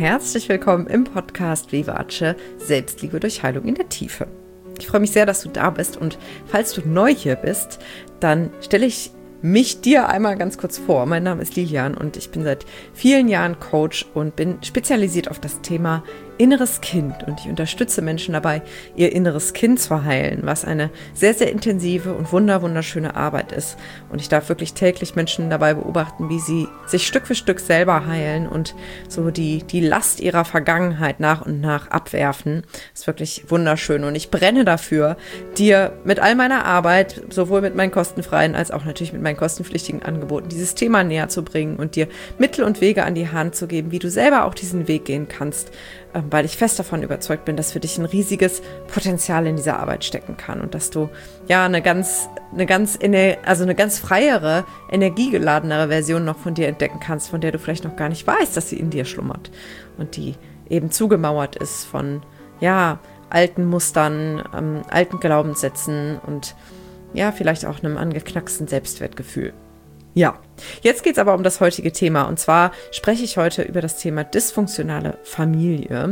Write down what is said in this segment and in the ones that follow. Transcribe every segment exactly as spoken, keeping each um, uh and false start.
herzlich willkommen im Podcast Vivace Selbstliebe durch Heilung in der Tiefe. Ich freue mich sehr, dass du da bist und falls du neu hier bist, dann stelle ich mich dir einmal ganz kurz vor. Mein Name ist Lilian und ich bin seit vielen Jahren Coach und bin spezialisiert auf das Thema inneres Kind und ich unterstütze Menschen dabei, ihr inneres Kind zu heilen, was eine sehr, sehr intensive und wunder, wunderschöne Arbeit ist. Und ich darf wirklich täglich Menschen dabei beobachten, wie sie sich Stück für Stück selber heilen und so die, die Last ihrer Vergangenheit nach und nach abwerfen. Das ist wirklich wunderschön und ich brenne dafür, dir mit all meiner Arbeit, sowohl mit meinen kostenfreien als auch natürlich mit meinen kostenpflichtigen Angeboten, dieses Thema näher zu bringen und dir Mittel und Wege an die Hand zu geben, wie du selber auch diesen Weg gehen kannst, weil ich fest davon überzeugt bin, dass für dich ein riesiges Potenzial in dieser Arbeit stecken kann und dass du ja eine ganz, eine ganz, also eine ganz freiere, energiegeladenere Version noch von dir entdecken kannst, von der du vielleicht noch gar nicht weißt, dass sie in dir schlummert und die eben zugemauert ist von ja alten Mustern, ähm, alten Glaubenssätzen und ja vielleicht auch einem angeknacksten Selbstwertgefühl. Ja, jetzt geht es aber um das heutige Thema und zwar spreche ich heute über das Thema dysfunktionale Familie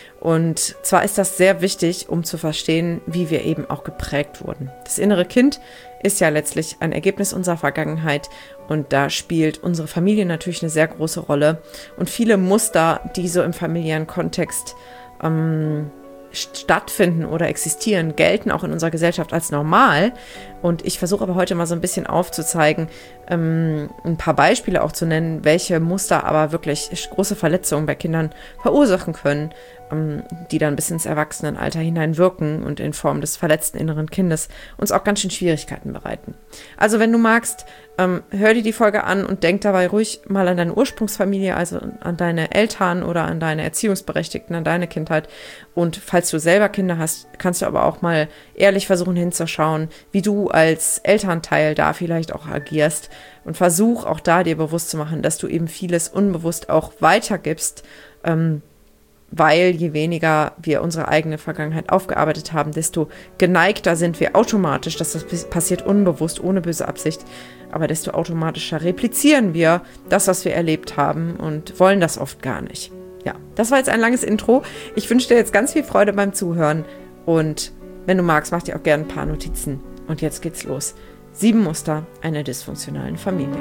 und zwar ist das sehr wichtig, um zu verstehen, wie wir eben auch geprägt wurden. Das innere Kind ist ja letztlich ein Ergebnis unserer Vergangenheit und da spielt unsere Familie natürlich eine sehr große Rolle und viele Muster, die so im familiären Kontext ähm, stattfinden oder existieren, gelten auch in unserer Gesellschaft als normal. Und ich versuche aber heute mal so ein bisschen aufzuzeigen, ähm, ein paar Beispiele auch zu nennen, welche Muster aber wirklich große Verletzungen bei Kindern verursachen können, ähm, die dann bis ins Erwachsenenalter hinein wirken und in Form des verletzten inneren Kindes uns auch ganz schön Schwierigkeiten bereiten. Also wenn du magst, ähm, hör dir die Folge an und denk dabei ruhig mal an deine Ursprungsfamilie, also an deine Eltern oder an deine Erziehungsberechtigten, an deine Kindheit. Und falls du selber Kinder hast, kannst du aber auch mal ehrlich versuchen hinzuschauen, wie du als Elternteil da vielleicht auch agierst und versuch auch da dir bewusst zu machen, dass du eben vieles unbewusst auch weitergibst, ähm, weil je weniger wir unsere eigene Vergangenheit aufgearbeitet haben, desto geneigter sind wir automatisch, dass das passiert unbewusst, ohne böse Absicht, aber desto automatischer replizieren wir das, was wir erlebt haben und wollen das oft gar nicht. Ja, das war jetzt ein langes Intro. Ich wünsche dir jetzt ganz viel Freude beim Zuhören und wenn du magst, mach dir auch gerne ein paar Notizen. Und jetzt geht's los. Sieben Muster einer dysfunktionalen Familie.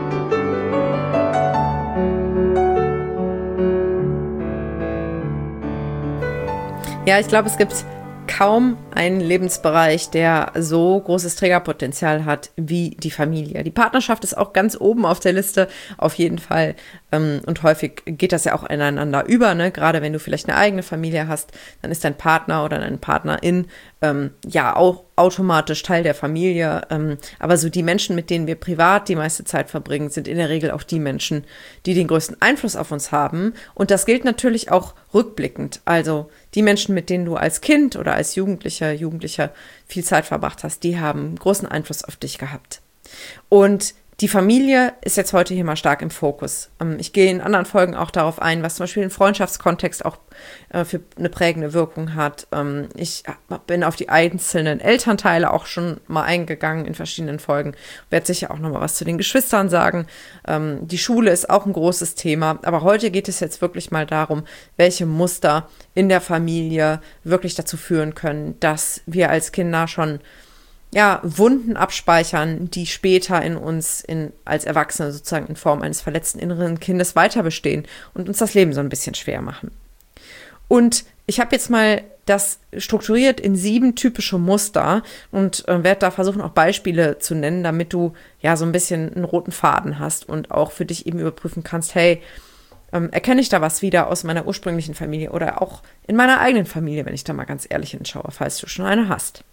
Ja, ich glaube, es gibt kaum einen Lebensbereich, der so großes Trägerpotenzial hat wie die Familie. Die Partnerschaft ist auch ganz oben auf der Liste, auf jeden Fall. Und häufig geht das ja auch ineinander über, ne? Gerade wenn du vielleicht eine eigene Familie hast, dann ist dein Partner oder deine Partnerin ähm, ja auch automatisch Teil der Familie. Ähm, aber so die Menschen, mit denen wir privat die meiste Zeit verbringen, sind in der Regel auch die Menschen, die den größten Einfluss auf uns haben. Und das gilt natürlich auch rückblickend. Also die Menschen, mit denen du als Kind oder als Jugendlicher, Jugendlicher viel Zeit verbracht hast, die haben großen Einfluss auf dich gehabt. Und die Familie ist jetzt heute hier mal stark im Fokus. Ich gehe in anderen Folgen auch darauf ein, was zum Beispiel im Freundschaftskontext auch für eine prägende Wirkung hat. Ich bin auf die einzelnen Elternteile auch schon mal eingegangen in verschiedenen Folgen. Werde sicher auch noch mal was zu den Geschwistern sagen. Die Schule ist auch ein großes Thema. Aber heute geht es jetzt wirklich mal darum, welche Muster in der Familie wirklich dazu führen können, dass wir als Kinder schon ja, Wunden abspeichern, die später in uns in, als Erwachsene sozusagen in Form eines verletzten inneren Kindes weiter bestehen und uns das Leben so ein bisschen schwer machen. Und ich habe jetzt mal das strukturiert in sieben typische Muster und äh, werde da versuchen, auch Beispiele zu nennen, damit du ja so ein bisschen einen roten Faden hast und auch für dich eben überprüfen kannst, hey, ähm, erkenne ich da was wieder aus meiner ursprünglichen Familie oder auch in meiner eigenen Familie, wenn ich da mal ganz ehrlich hinschaue, falls du schon eine hast.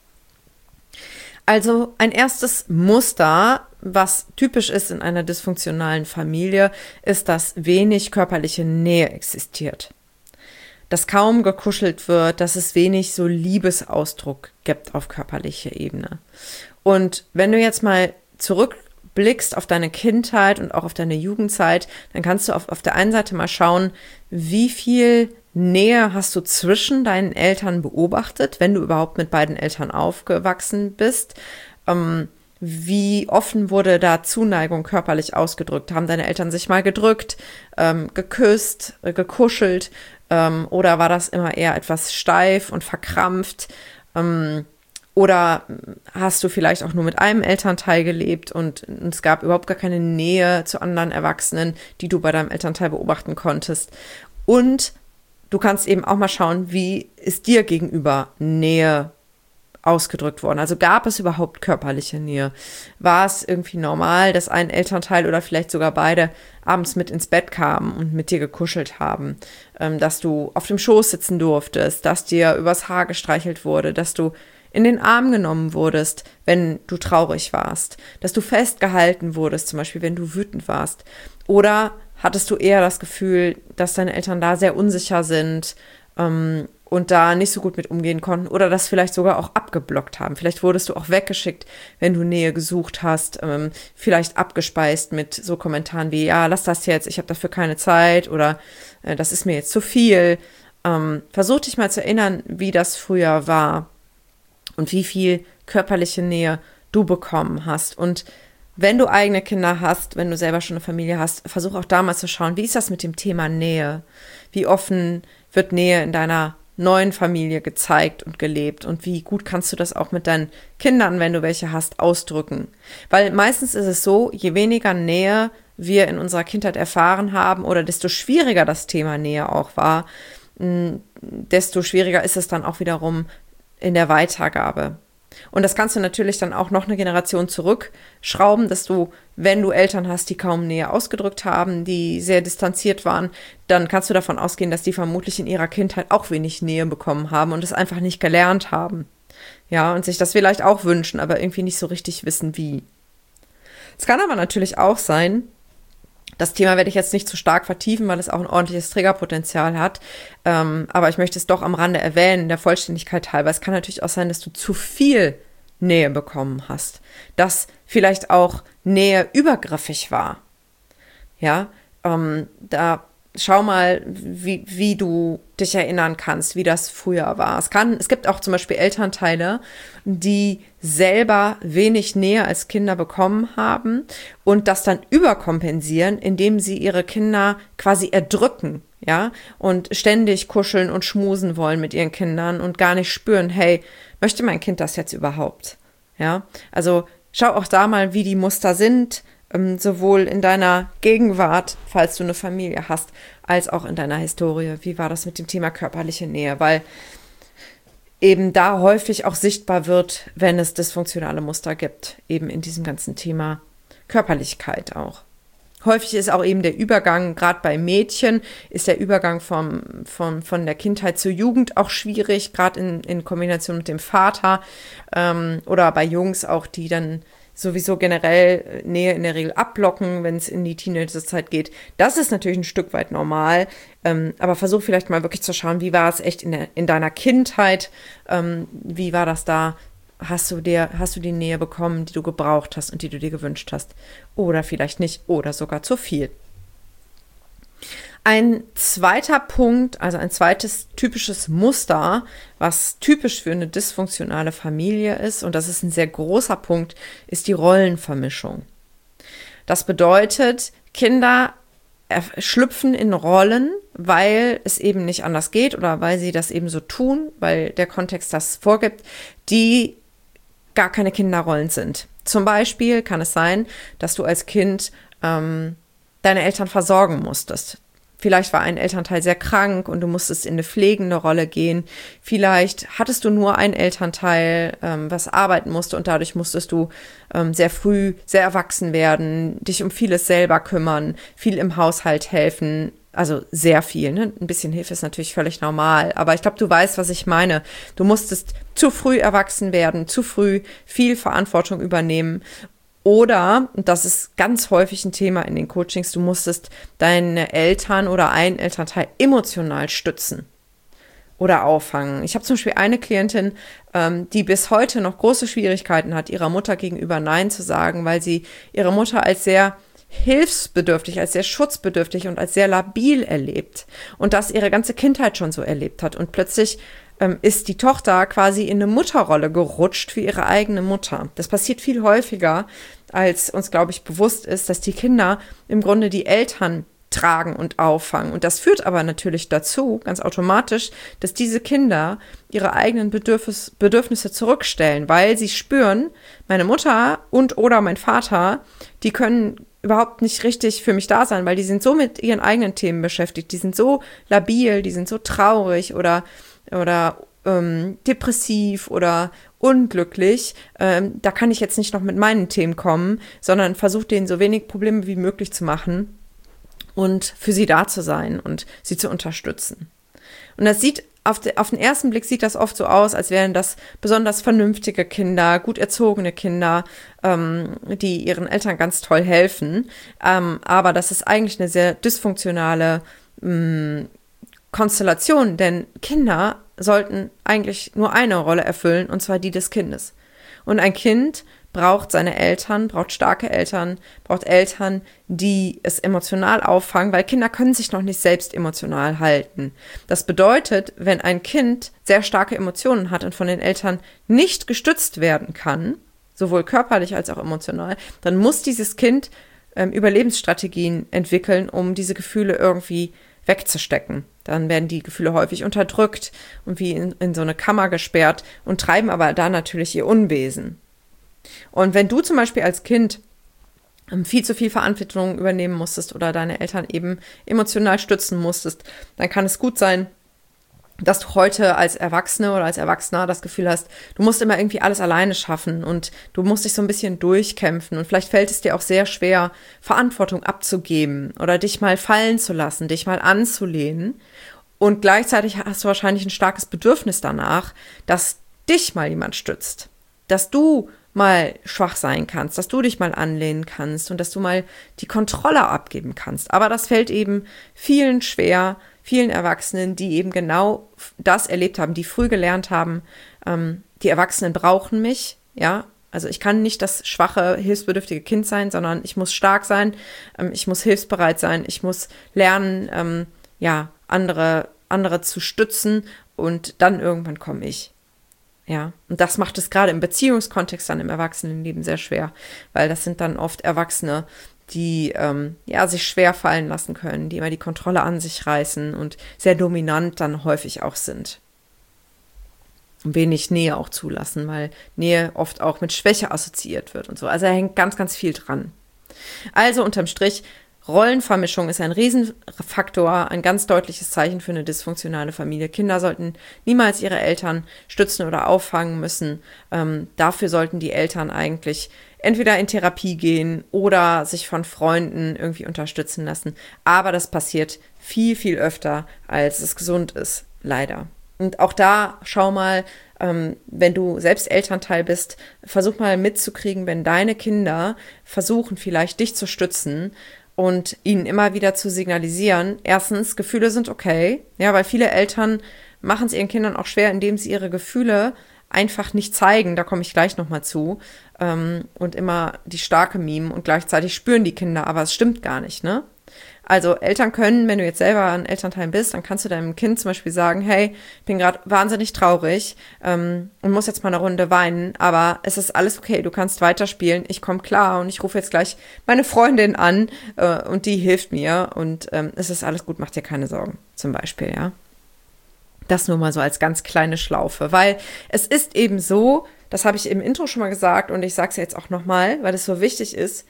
Also ein erstes Muster, was typisch ist in einer dysfunktionalen Familie, ist, dass wenig körperliche Nähe existiert. Dass kaum gekuschelt wird, dass es wenig so Liebesausdruck gibt auf körperlicher Ebene. Und wenn du jetzt mal zurückblickst auf deine Kindheit und auch auf deine Jugendzeit, dann kannst du auf, auf der einen Seite mal schauen, wie viel Nähe hast du zwischen deinen Eltern beobachtet, wenn du überhaupt mit beiden Eltern aufgewachsen bist. Ähm, Wie offen wurde da Zuneigung körperlich ausgedrückt? Haben deine Eltern sich mal gedrückt, ähm, geküsst, äh, gekuschelt? Ähm, oder war das immer eher etwas steif und verkrampft? Ähm, oder hast du vielleicht auch nur mit einem Elternteil gelebt und, und es gab überhaupt gar keine Nähe zu anderen Erwachsenen, die du bei deinem Elternteil beobachten konntest? Und du kannst eben auch mal schauen, wie ist dir gegenüber Nähe ausgedrückt worden? Also gab es überhaupt körperliche Nähe? War es irgendwie normal, dass ein Elternteil oder vielleicht sogar beide abends mit ins Bett kamen und mit dir gekuschelt haben? Ähm, dass du auf dem Schoß sitzen durftest, dass dir übers Haar gestreichelt wurde, dass du in den Arm genommen wurdest, wenn du traurig warst, dass du festgehalten wurdest, zum Beispiel, wenn du wütend warst? Oder hattest du eher das Gefühl, dass deine Eltern da sehr unsicher sind, ähm, und da nicht so gut mit umgehen konnten oder das vielleicht sogar auch abgeblockt haben? Vielleicht wurdest du auch weggeschickt, wenn du Nähe gesucht hast, ähm, vielleicht abgespeist mit so Kommentaren wie, ja, lass das jetzt, ich habe dafür keine Zeit oder äh, das ist mir jetzt zu viel. Ähm, versuch dich mal zu erinnern, wie das früher war und wie viel körperliche Nähe du bekommen hast. Und wenn du eigene Kinder hast, wenn du selber schon eine Familie hast, versuch auch da mal zu schauen, wie ist das mit dem Thema Nähe? Wie offen wird Nähe in deiner neuen Familie gezeigt und gelebt und wie gut kannst du das auch mit deinen Kindern, wenn du welche hast, ausdrücken? Weil meistens ist es so, je weniger Nähe wir in unserer Kindheit erfahren haben oder desto schwieriger das Thema Nähe auch war, desto schwieriger ist es dann auch wiederum in der Weitergabe. Und das kannst du natürlich dann auch noch eine Generation zurückschrauben, dass du, wenn du Eltern hast, die kaum Nähe ausgedrückt haben, die sehr distanziert waren, dann kannst du davon ausgehen, dass die vermutlich in ihrer Kindheit auch wenig Nähe bekommen haben und es einfach nicht gelernt haben. Ja, und sich das vielleicht auch wünschen, aber irgendwie nicht so richtig wissen, wie. Es kann aber natürlich auch sein, das Thema werde ich jetzt nicht zu stark vertiefen, weil es auch ein ordentliches Triggerpotenzial hat. Ähm, aber ich möchte es doch am Rande erwähnen, der Vollständigkeit halber. Es kann natürlich auch sein, dass du zu viel Nähe bekommen hast. Dass vielleicht auch Nähe übergriffig war. Ja, ähm, da schau mal, wie, wie du dich erinnern kannst, wie das früher war. Es kann, es gibt auch zum Beispiel Elternteile, die selber wenig Nähe als Kinder bekommen haben und das dann überkompensieren, indem sie ihre Kinder quasi erdrücken, ja, und ständig kuscheln und schmusen wollen mit ihren Kindern und gar nicht spüren, hey, möchte mein Kind das jetzt überhaupt? Ja, also schau auch da mal, wie die Muster sind, sowohl in deiner Gegenwart, falls du eine Familie hast, als auch in deiner Historie. Wie war das mit dem Thema körperliche Nähe? Weil eben da häufig auch sichtbar wird, wenn es dysfunktionale Muster gibt, eben in diesem ganzen Thema Körperlichkeit auch. Häufig ist auch eben der Übergang, gerade bei Mädchen, ist der Übergang vom, vom, von der Kindheit zur Jugend auch schwierig, gerade in, in Kombination mit dem Vater, ähm, oder bei Jungs auch, die dann sowieso generell Nähe in der Regel abblocken, wenn es in die Teenagerzeit geht. Das ist natürlich ein Stück weit normal, ähm, aber versuch vielleicht mal wirklich zu schauen, wie war es echt in, der, in deiner Kindheit, ähm, wie war das da, hast du dir, hast du die Nähe bekommen, die du gebraucht hast und die du dir gewünscht hast, oder vielleicht nicht, oder sogar zu viel. Ein zweiter Punkt, also ein zweites typisches Muster, was typisch für eine dysfunktionale Familie ist, und das ist ein sehr großer Punkt, ist die Rollenvermischung. Das bedeutet, Kinder schlüpfen in Rollen, weil es eben nicht anders geht oder weil sie das eben so tun, weil der Kontext das vorgibt, die gar keine Kinderrollen sind. Zum Beispiel kann es sein, dass du als Kind ähm, deine Eltern versorgen musstest. Vielleicht war ein Elternteil sehr krank und du musstest in eine pflegende Rolle gehen. Vielleicht hattest du nur ein Elternteil, ähm, was arbeiten musste, und dadurch musstest du ähm, sehr früh sehr erwachsen werden, dich um vieles selber kümmern, viel im Haushalt helfen. Also sehr viel, ne? Ein bisschen Hilfe ist natürlich völlig normal. Aber ich glaube, du weißt, was ich meine. Du musstest zu früh erwachsen werden, zu früh viel Verantwortung übernehmen. Oder, und das ist ganz häufig ein Thema in den Coachings, du musstest deine Eltern oder einen Elternteil emotional stützen oder auffangen. Ich habe zum Beispiel eine Klientin, ähm, die bis heute noch große Schwierigkeiten hat, ihrer Mutter gegenüber Nein zu sagen, weil sie ihre Mutter als sehr hilfsbedürftig, als sehr schutzbedürftig und als sehr labil erlebt und das ihre ganze Kindheit schon so erlebt hat. Und plötzlich ähm, ist die Tochter quasi in eine Mutterrolle gerutscht für ihre eigene Mutter. Das passiert viel häufiger, als uns, glaube ich, bewusst ist, dass die Kinder im Grunde die Eltern tragen und auffangen. Und das führt aber natürlich dazu, ganz automatisch, dass diese Kinder ihre eigenen Bedürfnis, Bedürfnisse zurückstellen, weil sie spüren, meine Mutter und oder mein Vater, die können überhaupt nicht richtig für mich da sein, weil die sind so mit ihren eigenen Themen beschäftigt, die sind so labil, die sind so traurig oder, oder ähm, depressiv oder unglücklich. Ähm, da kann ich jetzt nicht noch mit meinen Themen kommen, sondern versuche denen so wenig Probleme wie möglich zu machen und für sie da zu sein und sie zu unterstützen. Und das sieht, auf, de, auf den ersten Blick sieht das oft so aus, als wären das besonders vernünftige Kinder, gut erzogene Kinder, ähm, die ihren Eltern ganz toll helfen. Ähm, aber das ist eigentlich eine sehr dysfunktionale mh, Konstellation, denn Kinder sollten eigentlich nur eine Rolle erfüllen, und zwar die des Kindes. Und ein Kind braucht seine Eltern, braucht starke Eltern, braucht Eltern, die es emotional auffangen, weil Kinder können sich noch nicht selbst emotional halten. Das bedeutet, wenn ein Kind sehr starke Emotionen hat und von den Eltern nicht gestützt werden kann, sowohl körperlich als auch emotional, dann muss dieses Kind ähm, Überlebensstrategien entwickeln, um diese Gefühle irgendwie wegzustecken. Dann werden die Gefühle häufig unterdrückt und wie in, in so eine Kammer gesperrt und treiben aber da natürlich ihr Unwesen. Und wenn du zum Beispiel als Kind viel zu viel Verantwortung übernehmen musstest oder deine Eltern eben emotional stützen musstest, dann kann es gut sein, dass du heute als Erwachsene oder als Erwachsener das Gefühl hast, du musst immer irgendwie alles alleine schaffen und du musst dich so ein bisschen durchkämpfen und vielleicht fällt es dir auch sehr schwer, Verantwortung abzugeben oder dich mal fallen zu lassen, dich mal anzulehnen, und gleichzeitig hast du wahrscheinlich ein starkes Bedürfnis danach, dass dich mal jemand stützt, dass du mal schwach sein kannst, dass du dich mal anlehnen kannst und dass du mal die Kontrolle abgeben kannst. Aber das fällt eben vielen schwer, vielen Erwachsenen, die eben genau das erlebt haben, die früh gelernt haben, ähm, die Erwachsenen brauchen mich, ja, also ich kann nicht das schwache, hilfsbedürftige Kind sein, sondern ich muss stark sein, ähm, ich muss hilfsbereit sein, ich muss lernen, ähm, ja, andere, andere zu stützen und dann irgendwann komme ich. Ja, und das macht es gerade im Beziehungskontext dann im Erwachsenenleben sehr schwer, weil das sind dann oft Erwachsene, die ähm, ja sich schwer fallen lassen können, die immer die Kontrolle an sich reißen und sehr dominant dann häufig auch sind. Und wenig Nähe auch zulassen, weil Nähe oft auch mit Schwäche assoziiert wird und so. Also da hängt ganz, ganz viel dran. Also unterm Strich, Rollenvermischung ist ein Riesenfaktor, ein ganz deutliches Zeichen für eine dysfunktionale Familie. Kinder sollten niemals ihre Eltern stützen oder auffangen müssen. Ähm, dafür sollten die Eltern eigentlich entweder in Therapie gehen oder sich von Freunden irgendwie unterstützen lassen. Aber das passiert viel, viel öfter, als es gesund ist, leider. Und auch da, schau mal, ähm, wenn du selbst Elternteil bist, versuch mal mitzukriegen, wenn deine Kinder versuchen, vielleicht dich zu stützen, und ihnen immer wieder zu signalisieren, erstens, Gefühle sind okay, ja, weil viele Eltern machen es ihren Kindern auch schwer, indem sie ihre Gefühle einfach nicht zeigen, da komme ich gleich nochmal zu, ähm, und immer die starke mimen und gleichzeitig spüren die Kinder, aber es stimmt gar nicht, ne? Also Eltern können, wenn du jetzt selber ein Elternteil bist, dann kannst du deinem Kind zum Beispiel sagen, hey, ich bin gerade wahnsinnig traurig ähm, und muss jetzt mal eine Runde weinen, aber es ist alles okay, du kannst weiterspielen, ich komme klar und ich rufe jetzt gleich meine Freundin an äh, und die hilft mir und ähm, es ist alles gut, mach dir keine Sorgen, zum Beispiel, ja. Das nur mal so als ganz kleine Schlaufe, weil es ist eben so, das habe ich im Intro schon mal gesagt und ich sage es jetzt auch nochmal, weil es so wichtig ist,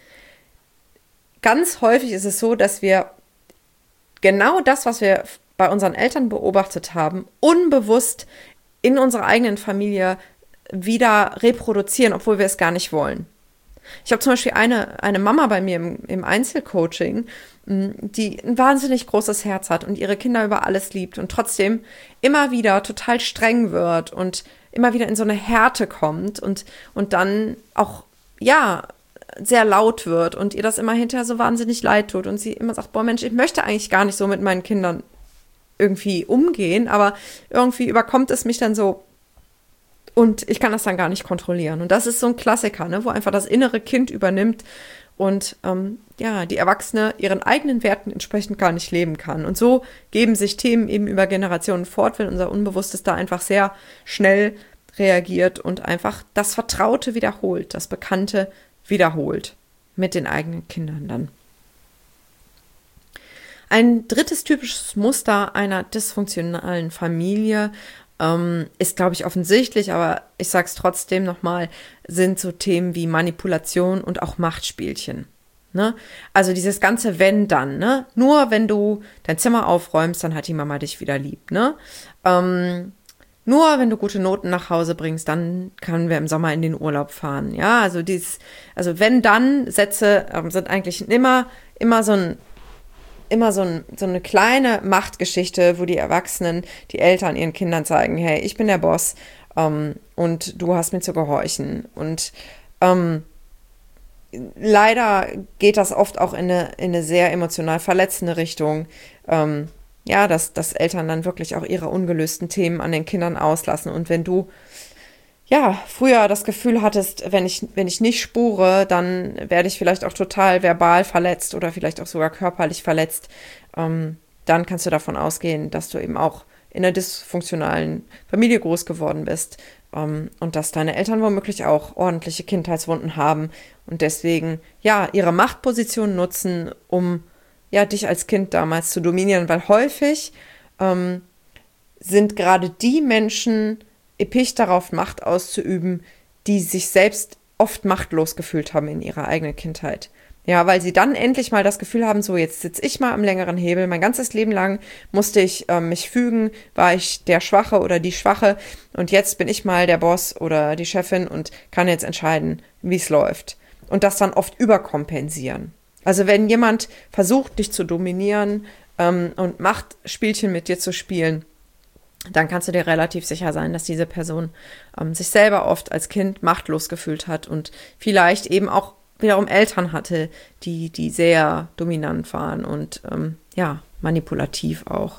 ganz häufig ist es so, dass wir genau das, was wir bei unseren Eltern beobachtet haben, unbewusst in unserer eigenen Familie wieder reproduzieren, obwohl wir es gar nicht wollen. Ich habe zum Beispiel eine, eine Mama bei mir im, im Einzelcoaching, die ein wahnsinnig großes Herz hat und ihre Kinder über alles liebt und trotzdem immer wieder total streng wird und immer wieder in so eine Härte kommt und, und dann auch, ja, sehr laut wird und ihr das immer hinterher so wahnsinnig leid tut und sie immer sagt, boah Mensch, ich möchte eigentlich gar nicht so mit meinen Kindern irgendwie umgehen, aber irgendwie überkommt es mich dann so und ich kann das dann gar nicht kontrollieren. Und das ist so ein Klassiker, ne, wo einfach das innere Kind übernimmt und ähm, ja, die Erwachsene ihren eigenen Werten entsprechend gar nicht leben kann. Und so geben sich Themen eben über Generationen fort, weil unser Unbewusstes da einfach sehr schnell reagiert und einfach das Vertraute wiederholt, das Bekannte wiederholt mit den eigenen Kindern dann. Ein drittes typisches Muster einer dysfunktionalen Familie ähm, ist, glaube ich, offensichtlich, aber ich sage es trotzdem nochmal, sind so Themen wie Manipulation und auch Machtspielchen. Ne? Also dieses ganze Wenn dann, ne? Nur wenn du dein Zimmer aufräumst, dann hat die Mama dich wieder lieb, ne? Ähm, nur wenn du gute Noten nach Hause bringst, dann können wir im Sommer in den Urlaub fahren. Ja, also dieses, also wenn dann Sätze ähm, sind eigentlich immer, immer so ein immer so, ein, so eine kleine Machtgeschichte, wo die Erwachsenen, die Eltern ihren Kindern zeigen, hey, ich bin der Boss ähm, und du hast mir zu gehorchen. Und ähm, leider geht das oft auch in eine, in eine sehr emotional verletzende Richtung. Ähm, ja, dass, dass Eltern dann wirklich auch ihre ungelösten Themen an den Kindern auslassen. Und wenn du ja, früher das Gefühl hattest, wenn ich, wenn ich nicht spure, dann werde ich vielleicht auch total verbal verletzt oder vielleicht auch sogar körperlich verletzt, ähm, dann kannst du davon ausgehen, dass du eben auch in einer dysfunktionalen Familie groß geworden bist ähm, und dass deine Eltern womöglich auch ordentliche Kindheitswunden haben und deswegen, ja, ihre Machtposition nutzen, um, ja, dich als Kind damals zu dominieren, weil häufig ähm, sind gerade die Menschen erpicht darauf, Macht auszuüben, die sich selbst oft machtlos gefühlt haben in ihrer eigenen Kindheit. Ja, weil sie dann endlich mal das Gefühl haben, so jetzt sitze ich mal am längeren Hebel. Mein ganzes Leben lang musste ich äh, mich fügen, war ich der Schwache oder die Schwache und jetzt bin ich mal der Boss oder die Chefin und kann jetzt entscheiden, wie es läuft. Und das dann oft überkompensieren. Also wenn jemand versucht, dich zu dominieren ähm, und Machtspielchen mit dir zu spielen, dann kannst du dir relativ sicher sein, dass diese Person ähm, sich selber oft als Kind machtlos gefühlt hat und vielleicht eben auch wiederum Eltern hatte, die, die sehr dominant waren und ähm, ja, manipulativ auch.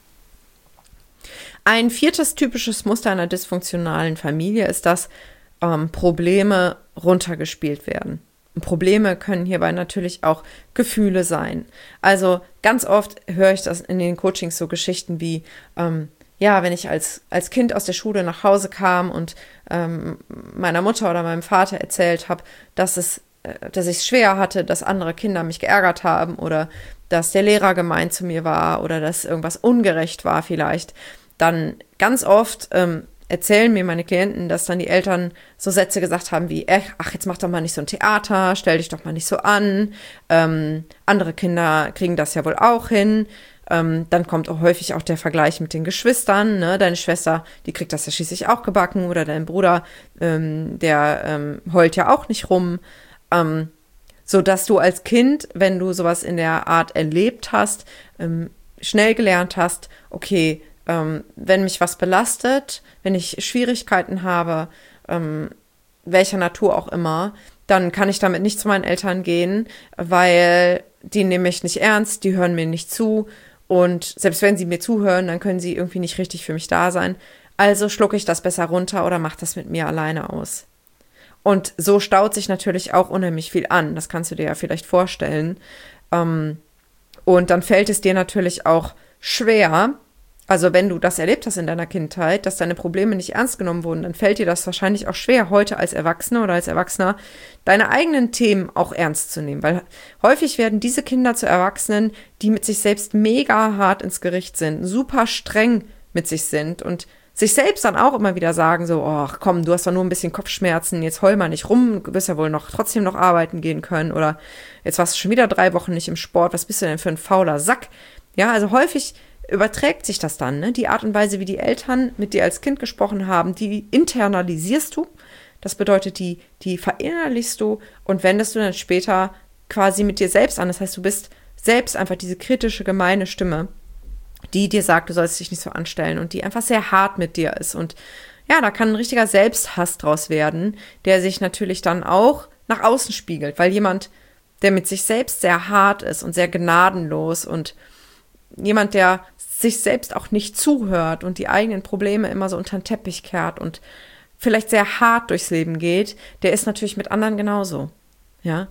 Ein viertes typisches Muster einer dysfunktionalen Familie ist, dass ähm, Probleme runtergespielt werden. Und Probleme können hierbei natürlich auch Gefühle sein. Also ganz oft höre ich das in den Coachings so Geschichten wie, ähm, ja, wenn ich als, als Kind aus der Schule nach Hause kam und ähm, meiner Mutter oder meinem Vater erzählt habe, dass es, äh, dass ich es schwer hatte, dass andere Kinder mich geärgert haben oder dass der Lehrer gemein zu mir war oder dass irgendwas ungerecht war vielleicht, dann ganz oft ähm, erzählen mir meine Klienten, dass dann die Eltern so Sätze gesagt haben wie, ach, jetzt mach doch mal nicht so ein Theater, stell dich doch mal nicht so an, ähm, andere Kinder kriegen das ja wohl auch hin. Ähm, dann kommt auch häufig auch der Vergleich mit den Geschwistern, ne? Deine Schwester, die kriegt das ja schließlich auch gebacken oder dein Bruder, ähm, der ähm, heult ja auch nicht rum, ähm, so dass du als Kind, wenn du sowas in der Art erlebt hast, ähm, schnell gelernt hast, okay, ähm, wenn mich was belastet, wenn ich Schwierigkeiten habe, ähm, welcher Natur auch immer, dann kann ich damit nicht zu meinen Eltern gehen, weil die nehmen mich nicht ernst, die hören mir nicht zu. Und selbst wenn sie mir zuhören, dann können sie irgendwie nicht richtig für mich da sein. Also schlucke ich das besser runter oder mache das mit mir alleine aus. Und so staut sich natürlich auch unheimlich viel an. Das kannst du dir ja vielleicht vorstellen. Und dann fällt es dir natürlich auch schwer, also wenn du das erlebt hast in deiner Kindheit, dass deine Probleme nicht ernst genommen wurden, dann fällt dir das wahrscheinlich auch schwer, heute als Erwachsener oder als Erwachsener deine eigenen Themen auch ernst zu nehmen. Weil häufig werden diese Kinder zu Erwachsenen, die mit sich selbst mega hart ins Gericht sind, super streng mit sich sind und sich selbst dann auch immer wieder sagen, so, ach komm, du hast doch nur ein bisschen Kopfschmerzen, jetzt heul mal nicht rum, du wirst ja wohl noch trotzdem noch arbeiten gehen können oder jetzt warst du schon wieder drei Wochen nicht im Sport, was bist du denn für ein fauler Sack? Ja, also häufig überträgt sich das dann, ne? Die Art und Weise, wie die Eltern mit dir als Kind gesprochen haben, die internalisierst du. Das bedeutet, die, die verinnerlichst du und wendest du dann später quasi mit dir selbst an. Das heißt, du bist selbst einfach diese kritische, gemeine Stimme, die dir sagt, du sollst dich nicht so anstellen und die einfach sehr hart mit dir ist. Und ja, da kann ein richtiger Selbsthass draus werden, der sich natürlich dann auch nach außen spiegelt, weil jemand, der mit sich selbst sehr hart ist und sehr gnadenlos und jemand, der sich selbst auch nicht zuhört und die eigenen Probleme immer so unter den Teppich kehrt und vielleicht sehr hart durchs Leben geht, der ist natürlich mit anderen genauso. Ja,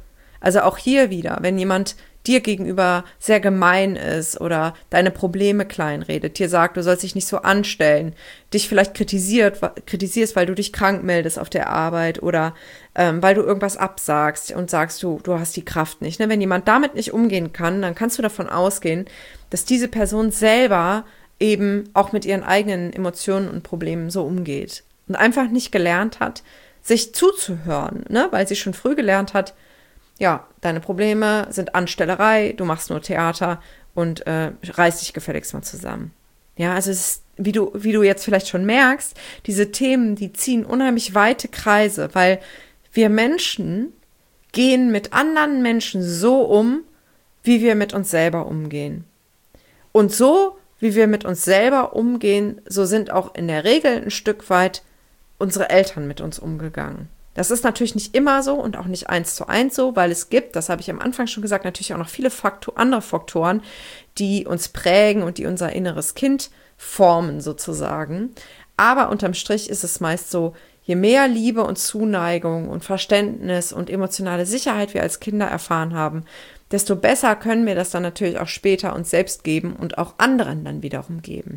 Also auch hier wieder, wenn jemand dir gegenüber sehr gemein ist oder deine Probleme kleinredet, dir sagt, du sollst dich nicht so anstellen, dich vielleicht kritisiert, kritisierst, weil du dich krank meldest auf der Arbeit oder ähm, weil du irgendwas absagst und sagst, du, du hast die Kraft nicht. Ne? Wenn jemand damit nicht umgehen kann, dann kannst du davon ausgehen, dass diese Person selber eben auch mit ihren eigenen Emotionen und Problemen so umgeht und einfach nicht gelernt hat, sich zuzuhören, ne? Weil sie schon früh gelernt hat, ja, deine Probleme sind Anstellerei, du machst nur Theater und äh, reiß dich gefälligst mal zusammen. Ja, also es ist, wie du, wie du jetzt vielleicht schon merkst, diese Themen, die ziehen unheimlich weite Kreise, weil wir Menschen gehen mit anderen Menschen so um, wie wir mit uns selber umgehen. Und so, wie wir mit uns selber umgehen, so sind auch in der Regel ein Stück weit unsere Eltern mit uns umgegangen. Das ist natürlich nicht immer so und auch nicht eins zu eins so, weil es gibt, das habe ich am Anfang schon gesagt, natürlich auch noch viele Faktor, andere Faktoren, die uns prägen und die unser inneres Kind formen sozusagen. Aber unterm Strich ist es meist so, je mehr Liebe und Zuneigung und Verständnis und emotionale Sicherheit wir als Kinder erfahren haben, desto besser können wir das dann natürlich auch später uns selbst geben und auch anderen dann wiederum geben.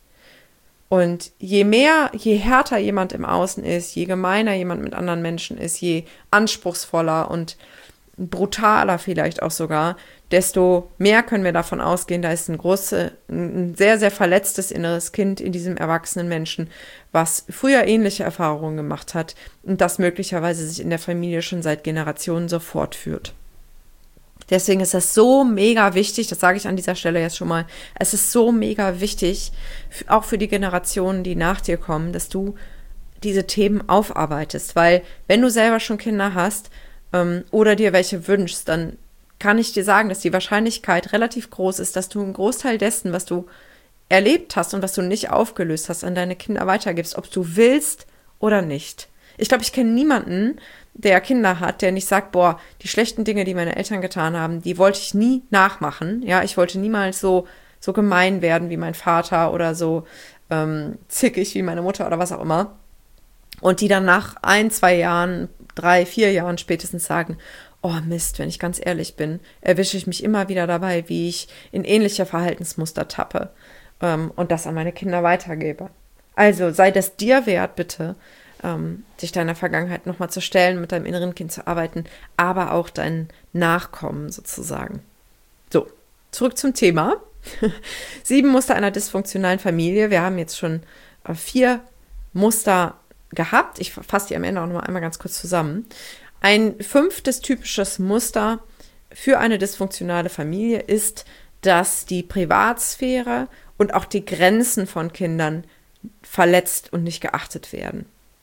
Und je mehr, je härter jemand im Außen ist, je gemeiner jemand mit anderen Menschen ist, je anspruchsvoller und brutaler vielleicht auch sogar, desto mehr können wir davon ausgehen, da ist ein große, ein sehr, sehr verletztes inneres Kind in diesem erwachsenen Menschen, was früher ähnliche Erfahrungen gemacht hat und das möglicherweise sich in der Familie schon seit Generationen so fortführt. Deswegen ist das so mega wichtig, das sage ich an dieser Stelle jetzt schon mal, es ist so mega wichtig, auch für die Generationen, die nach dir kommen, dass du diese Themen aufarbeitest, weil wenn du selber schon Kinder hast ähm, oder dir welche wünschst, dann kann ich dir sagen, dass die Wahrscheinlichkeit relativ groß ist, dass du einen Großteil dessen, was du erlebt hast und was du nicht aufgelöst hast, an deine Kinder weitergibst, ob du willst oder nicht. Ich glaube, ich kenne niemanden, der Kinder hat, der nicht sagt, boah, die schlechten Dinge, die meine Eltern getan haben, die wollte ich nie nachmachen. Ja, ich wollte niemals so, so gemein werden wie mein Vater oder so ähm, zickig wie meine Mutter oder was auch immer. Und die dann nach ein, zwei Jahren, drei, vier Jahren spätestens sagen, oh Mist, wenn ich ganz ehrlich bin, erwische ich mich immer wieder dabei, wie ich in ähnliche Verhaltensmuster tappe ähm, und das an meine Kinder weitergebe. Also sei das dir wert, bitte, ähm, sich deiner Vergangenheit nochmal zu stellen, mit deinem inneren Kind zu arbeiten, aber auch dein Nachkommen sozusagen. So, zurück zum Thema. Sieben Muster einer dysfunktionalen Familie. Wir haben jetzt schon äh, vier Muster gehabt. Ich fasse die am Ende auch noch mal einmal ganz kurz zusammen. Ein fünftes typisches Muster für eine dysfunktionale Familie ist, dass die Privatsphäre und auch die Grenzen von Kindern verletzt und nicht geachtet werden.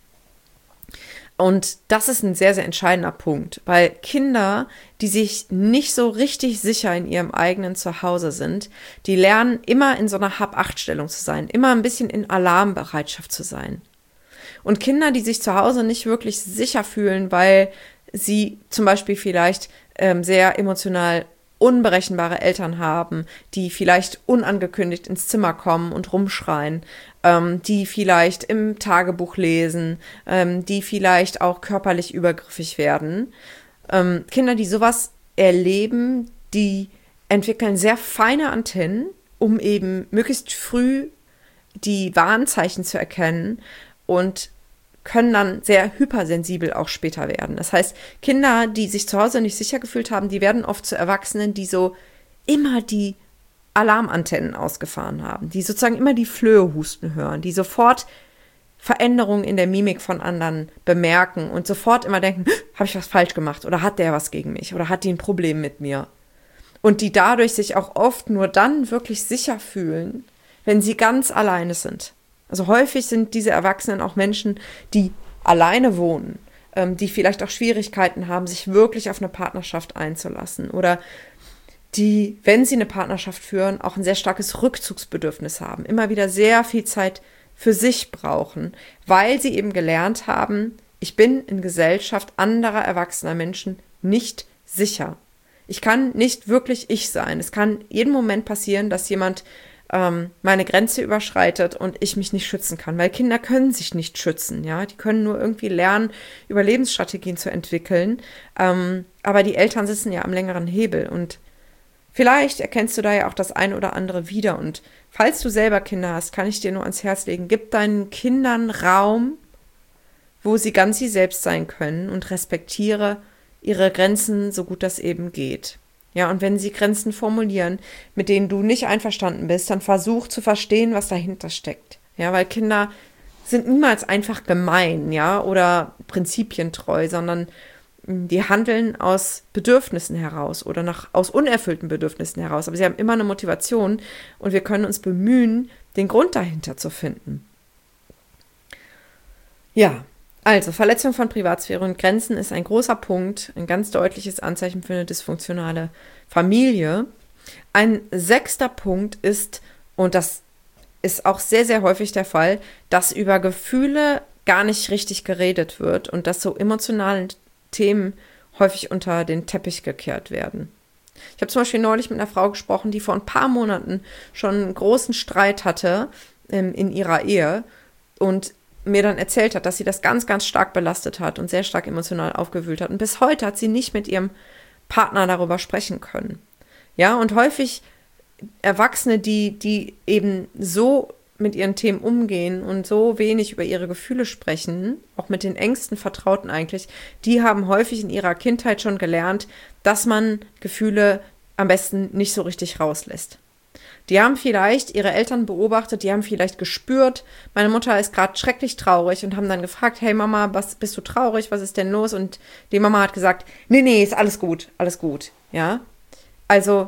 Und das ist ein sehr, sehr entscheidender Punkt, weil Kinder, die sich nicht so richtig sicher in ihrem eigenen Zuhause sind, die lernen immer in so einer Hab-Acht-Stellung zu sein, immer ein bisschen in Alarmbereitschaft zu sein. Und Kinder, die sich zu Hause nicht wirklich sicher fühlen, weil sie zum Beispiel vielleicht ähm, sehr emotional unberechenbare Eltern haben, die vielleicht unangekündigt ins Zimmer kommen und rumschreien, ähm, die vielleicht im Tagebuch lesen, ähm, die vielleicht auch körperlich übergriffig werden. Ähm, Kinder, die sowas erleben, die entwickeln sehr feine Antennen, um eben möglichst früh die Warnzeichen zu erkennen und können dann sehr hypersensibel auch später werden. Das heißt, Kinder, die sich zu Hause nicht sicher gefühlt haben, die werden oft zu Erwachsenen, die so immer die Alarmantennen ausgefahren haben, die sozusagen immer die Flöhe husten hören, die sofort Veränderungen in der Mimik von anderen bemerken und sofort immer denken, habe ich was falsch gemacht oder hat der was gegen mich oder hat die ein Problem mit mir? Und die dadurch sich auch oft nur dann wirklich sicher fühlen, wenn sie ganz alleine sind. Also häufig sind diese Erwachsenen auch Menschen, die alleine wohnen, ähm, die vielleicht auch Schwierigkeiten haben, sich wirklich auf eine Partnerschaft einzulassen oder die, wenn sie eine Partnerschaft führen, auch ein sehr starkes Rückzugsbedürfnis haben, immer wieder sehr viel Zeit für sich brauchen, weil sie eben gelernt haben, ich bin in Gesellschaft anderer erwachsener Menschen nicht sicher. Ich kann nicht wirklich ich sein. Es kann jeden Moment passieren, dass jemand ähm, meine Grenze überschreitet und ich mich nicht schützen kann. Weil Kinder können sich nicht schützen, ja. Die können nur irgendwie lernen, Überlebensstrategien zu entwickeln. Ähm, aber die Eltern sitzen ja am längeren Hebel und vielleicht erkennst du da ja auch das ein oder andere wieder. Und falls du selber Kinder hast, kann ich dir nur ans Herz legen, gib deinen Kindern Raum, wo sie ganz sie selbst sein können und respektiere ihre Grenzen, so gut das eben geht. Ja, und wenn sie Grenzen formulieren, mit denen du nicht einverstanden bist, dann versuch zu verstehen, was dahinter steckt. Ja, weil Kinder sind niemals einfach gemein, ja, oder prinzipientreu, sondern die handeln aus Bedürfnissen heraus oder nach, aus unerfüllten Bedürfnissen heraus. Aber sie haben immer eine Motivation und wir können uns bemühen, den Grund dahinter zu finden. Ja, also Verletzung von Privatsphäre und Grenzen ist ein großer Punkt, ein ganz deutliches Anzeichen für eine dysfunktionale Familie. Ein sechster Punkt ist, und das ist auch sehr, sehr häufig der Fall, dass über Gefühle gar nicht richtig geredet wird und dass so emotionale Themen häufig unter den Teppich gekehrt werden. Ich habe zum Beispiel neulich mit einer Frau gesprochen, die vor ein paar Monaten schon einen großen Streit hatte ähm, in ihrer Ehe und mir dann erzählt hat, dass sie das ganz, ganz stark belastet hat und sehr stark emotional aufgewühlt hat. Und bis heute hat sie nicht mit ihrem Partner darüber sprechen können. Ja, und häufig Erwachsene, die, die eben so mit ihren Themen umgehen und so wenig über ihre Gefühle sprechen, auch mit den engsten Vertrauten eigentlich, die haben häufig in ihrer Kindheit schon gelernt, dass man Gefühle am besten nicht so richtig rauslässt. Die haben vielleicht ihre Eltern beobachtet, die haben vielleicht gespürt, meine Mutter ist gerade schrecklich traurig und haben dann gefragt, hey Mama, was bist du traurig, was ist denn los? Und die Mama hat gesagt, nee, nee, ist alles gut, alles gut, ja. Also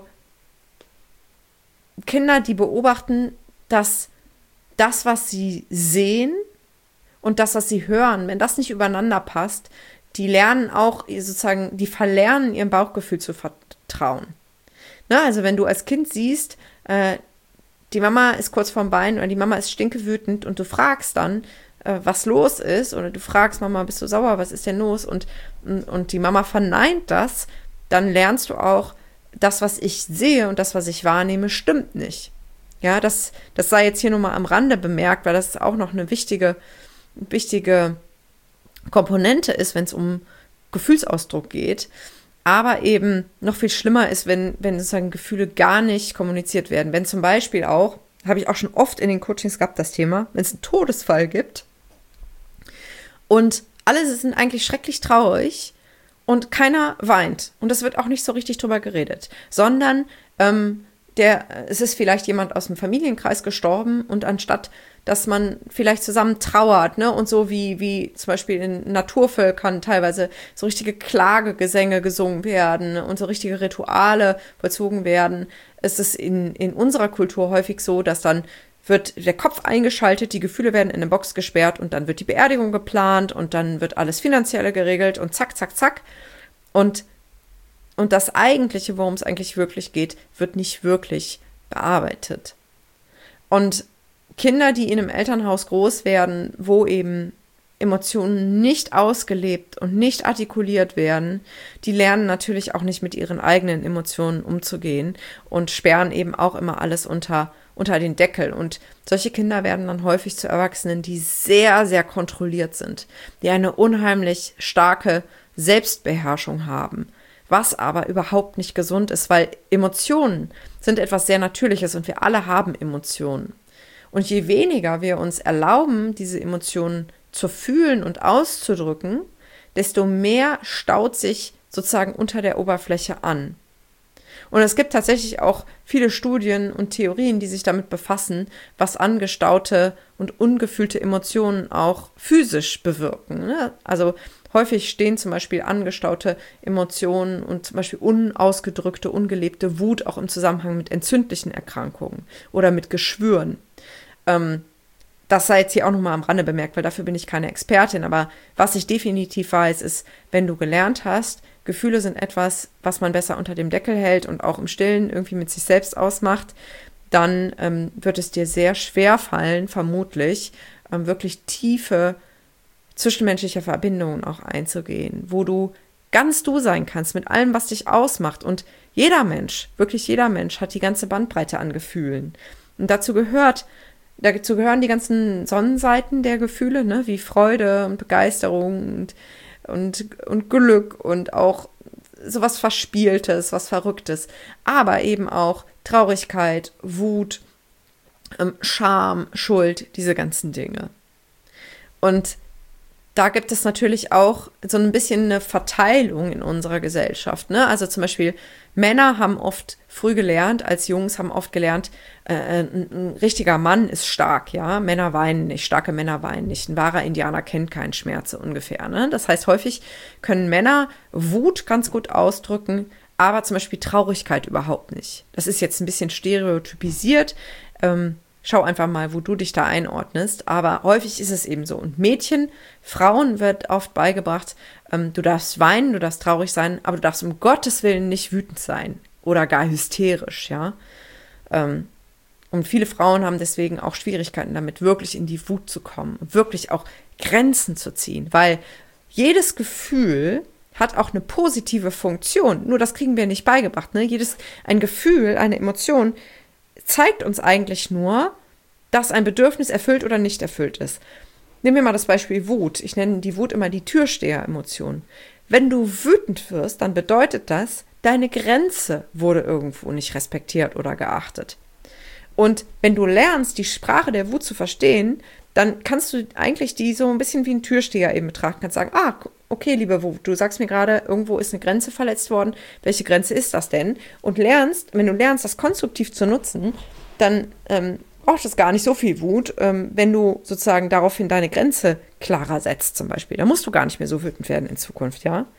Kinder, die beobachten, dass das, was sie sehen und das, was sie hören, wenn das nicht übereinander passt, die lernen auch sozusagen, die verlernen ihrem Bauchgefühl zu vertrauen. Na, also wenn du als Kind siehst, äh, die Mama ist kurz vorm Bein oder die Mama ist stinkewütend und du fragst dann, äh, was los ist, oder du fragst, Mama, bist du sauer, was ist denn los? Und, und, und die Mama verneint das, dann lernst du auch, das, was ich sehe und das, was ich wahrnehme, stimmt nicht. Ja, das, das sei jetzt hier nur mal am Rande bemerkt, weil das auch noch eine wichtige, wichtige Komponente ist, wenn es um Gefühlsausdruck geht. Aber eben noch viel schlimmer ist, wenn, wenn sozusagen Gefühle gar nicht kommuniziert werden. Wenn zum Beispiel auch, habe ich auch schon oft in den Coachings gehabt, das Thema, wenn es einen Todesfall gibt und alle sind eigentlich schrecklich traurig und keiner weint. Und es wird auch nicht so richtig drüber geredet, sondern ähm, Der, es ist vielleicht jemand aus dem Familienkreis gestorben und anstatt, dass man vielleicht zusammen trauert, ne, und so wie, wie zum Beispiel in Naturvölkern teilweise so richtige Klagegesänge gesungen werden und so richtige Rituale vollzogen werden, ist es in, in unserer Kultur häufig so, dass dann wird der Kopf eingeschaltet, die Gefühle werden in eine Box gesperrt und dann wird die Beerdigung geplant und dann wird alles Finanzielle geregelt und zack, zack, zack. Und Und das Eigentliche, worum es eigentlich wirklich geht, wird nicht wirklich bearbeitet. Und Kinder, die in einem Elternhaus groß werden, wo eben Emotionen nicht ausgelebt und nicht artikuliert werden, die lernen natürlich auch nicht mit ihren eigenen Emotionen umzugehen und sperren eben auch immer alles unter, unter den Deckel. Und solche Kinder werden dann häufig zu Erwachsenen, die sehr, sehr kontrolliert sind, die eine unheimlich starke Selbstbeherrschung haben, was aber überhaupt nicht gesund ist, weil Emotionen sind etwas sehr Natürliches und wir alle haben Emotionen. Und je weniger wir uns erlauben, diese Emotionen zu fühlen und auszudrücken, desto mehr staut sich sozusagen unter der Oberfläche an. Und es gibt tatsächlich auch viele Studien und Theorien, die sich damit befassen, was angestaute und ungefühlte Emotionen auch physisch bewirken. Ne? Also häufig stehen zum Beispiel angestaute Emotionen und zum Beispiel unausgedrückte, ungelebte Wut auch im Zusammenhang mit entzündlichen Erkrankungen oder mit Geschwüren. Ähm, das sei jetzt hier auch nochmal am Rande bemerkt, weil dafür bin ich keine Expertin. Aber was ich definitiv weiß, ist, wenn du gelernt hast, Gefühle sind etwas, was man besser unter dem Deckel hält und auch im Stillen irgendwie mit sich selbst ausmacht, dann ähm, wird es dir sehr schwer fallen, vermutlich, ähm, wirklich tiefe zwischenmenschliche Verbindungen auch einzugehen, wo du ganz du sein kannst mit allem, was dich ausmacht. Und jeder Mensch, wirklich jeder Mensch hat die ganze Bandbreite an Gefühlen. Und dazu gehört, dazu gehören die ganzen Sonnenseiten der Gefühle, ne, wie Freude und Begeisterung und, und, und Glück und auch sowas Verspieltes, was Verrücktes, aber eben auch Traurigkeit, Wut, ähm, Scham, Schuld, diese ganzen Dinge. Und da gibt es natürlich auch so ein bisschen eine Verteilung in unserer Gesellschaft, ne? Also zum Beispiel Männer haben oft früh gelernt, als Jungs haben oft gelernt, äh, ein, ein richtiger Mann ist stark, ja. Männer weinen nicht, starke Männer weinen nicht. Ein wahrer Indianer kennt keinen Schmerz, so ungefähr, ne? Das heißt, häufig können Männer Wut ganz gut ausdrücken, aber zum Beispiel Traurigkeit überhaupt nicht. Das ist jetzt ein bisschen stereotypisiert. Ähm, Schau einfach mal, wo du dich da einordnest. Aber häufig ist es eben so. Und Mädchen, Frauen wird oft beigebracht, ähm, du darfst weinen, du darfst traurig sein, aber du darfst um Gottes Willen nicht wütend sein oder gar hysterisch, ja. Ähm, und viele Frauen haben deswegen auch Schwierigkeiten damit, wirklich in die Wut zu kommen, wirklich auch Grenzen zu ziehen, weil jedes Gefühl hat auch eine positive Funktion. Nur das kriegen wir nicht beigebracht, ne? Jedes, ein Gefühl, eine Emotion zeigt uns eigentlich nur, dass ein Bedürfnis erfüllt oder nicht erfüllt ist. Nehmen wir mal das Beispiel Wut. Ich nenne die Wut immer die Türsteher-Emotion. Wenn du wütend wirst, dann bedeutet das, deine Grenze wurde irgendwo nicht respektiert oder geachtet. Und wenn du lernst, die Sprache der Wut zu verstehen, dann kannst du eigentlich die so ein bisschen wie ein Türsteher eben betrachten. Kannst sagen, ah, okay, liebe Wut, du sagst mir gerade, irgendwo ist eine Grenze verletzt worden. Welche Grenze ist das denn? Und lernst, wenn du lernst, das konstruktiv zu nutzen, dann ähm, brauchst du gar nicht so viel Wut, ähm, wenn du sozusagen daraufhin deine Grenze klarer setzt zum Beispiel. Da musst du gar nicht mehr so wütend werden in Zukunft, ja.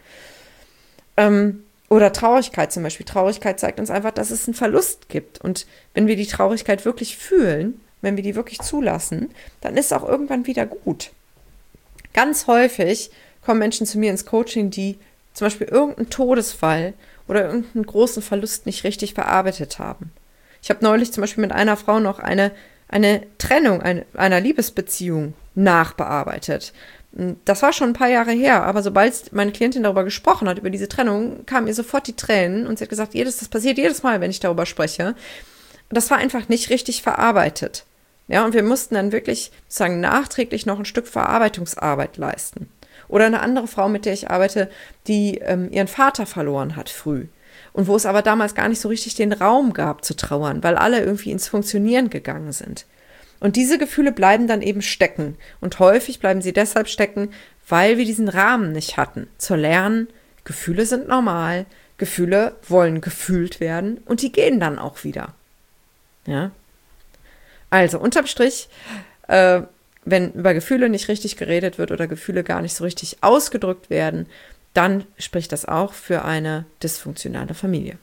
Ähm, oder Traurigkeit zum Beispiel. Traurigkeit zeigt uns einfach, dass es einen Verlust gibt. Und wenn wir die Traurigkeit wirklich fühlen, wenn wir die wirklich zulassen, dann ist es auch irgendwann wieder gut. Ganz häufig kommen Menschen zu mir ins Coaching, die zum Beispiel irgendeinen Todesfall oder irgendeinen großen Verlust nicht richtig verarbeitet haben. Ich habe neulich zum Beispiel mit einer Frau noch eine, eine Trennung eine, einer Liebesbeziehung nachbearbeitet. Das war schon ein paar Jahre her, aber sobald meine Klientin darüber gesprochen hat, über diese Trennung, kamen ihr sofort die Tränen und sie hat gesagt, jedes, das passiert jedes Mal, wenn ich darüber spreche. Und das war einfach nicht richtig verarbeitet. Ja, und wir mussten dann wirklich sozusagen nachträglich noch ein Stück Verarbeitungsarbeit leisten. Oder eine andere Frau, mit der ich arbeite, die ähm, ihren Vater verloren hat früh. Und wo es aber damals gar nicht so richtig den Raum gab zu trauern, weil alle irgendwie ins Funktionieren gegangen sind. Und diese Gefühle bleiben dann eben stecken. Und häufig bleiben sie deshalb stecken, weil wir diesen Rahmen nicht hatten. Zu lernen, Gefühle sind normal, Gefühle wollen gefühlt werden und die gehen dann auch wieder. Ja. Also unterm Strich, äh, wenn über Gefühle nicht richtig geredet wird oder Gefühle gar nicht so richtig ausgedrückt werden, dann spricht das auch für eine dysfunktionale Familie.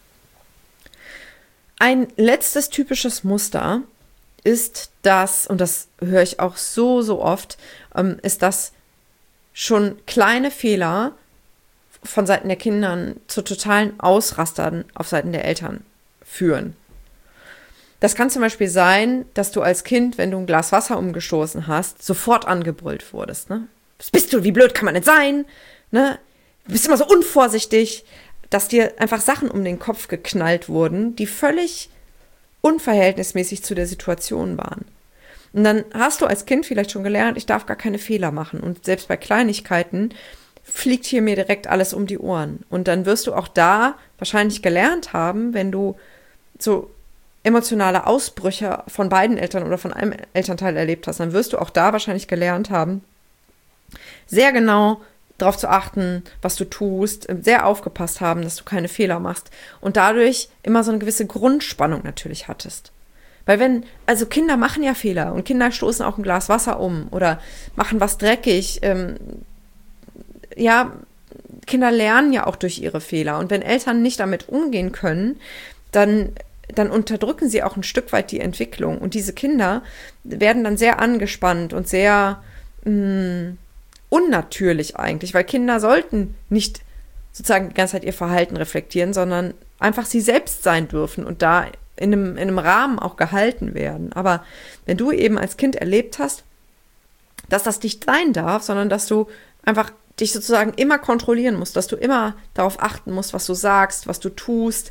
Ein letztes typisches Muster ist das, und das höre ich auch so, so oft, ähm, ist, dass schon kleine Fehler von Seiten der Kinder zu totalen Ausrastern auf Seiten der Eltern führen. Das kann zum Beispiel sein, dass du als Kind, wenn du ein Glas Wasser umgestoßen hast, sofort angebrüllt wurdest. Ne? Was bist du? Wie blöd kann man denn sein? Ne? Du bist immer so unvorsichtig, dass dir einfach Sachen um den Kopf geknallt wurden, die völlig unverhältnismäßig zu der Situation waren. Und dann hast du als Kind vielleicht schon gelernt, ich darf gar keine Fehler machen. Und selbst bei Kleinigkeiten fliegt hier mir direkt alles um die Ohren. Und dann wirst du auch da wahrscheinlich gelernt haben, wenn du so emotionale Ausbrüche von beiden Eltern oder von einem Elternteil erlebt hast, dann wirst du auch da wahrscheinlich gelernt haben, sehr genau darauf zu achten, was du tust, sehr aufgepasst haben, dass du keine Fehler machst und dadurch immer so eine gewisse Grundspannung natürlich hattest. Weil wenn, also Kinder machen ja Fehler und Kinder stoßen auch ein Glas Wasser um oder machen was dreckig, ähm, ja, Kinder lernen ja auch durch ihre Fehler und wenn Eltern nicht damit umgehen können, dann dann unterdrücken sie auch ein Stück weit die Entwicklung. Und diese Kinder werden dann sehr angespannt und sehr mh, unnatürlich eigentlich, weil Kinder sollten nicht sozusagen die ganze Zeit ihr Verhalten reflektieren, sondern einfach sie selbst sein dürfen und da in einem, in einem Rahmen auch gehalten werden. Aber wenn du eben als Kind erlebt hast, dass das nicht sein darf, sondern dass du einfach dich sozusagen immer kontrollieren musst, dass du immer darauf achten musst, was du sagst, was du tust,